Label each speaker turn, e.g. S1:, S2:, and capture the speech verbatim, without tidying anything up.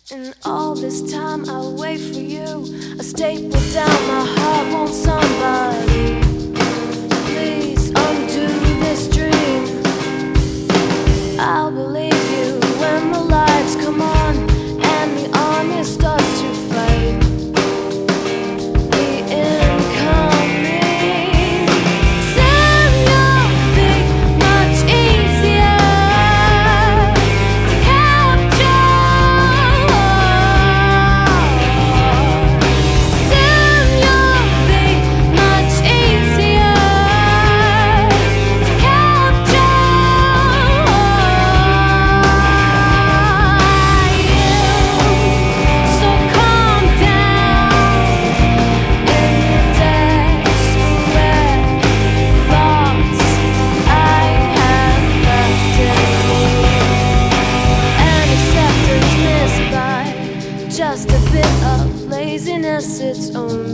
S1: And all this time I'll wait for you. A staple down my heart, won't somebody please undo this dream? I'll believe you when the lights come on and the army starts to fight. The incoming sound will be much easier to capture. Soon you'll be much easier to capture. So calm down in the desperate thoughts I have left in me, and acceptance missed by just a bit of laziness. It's only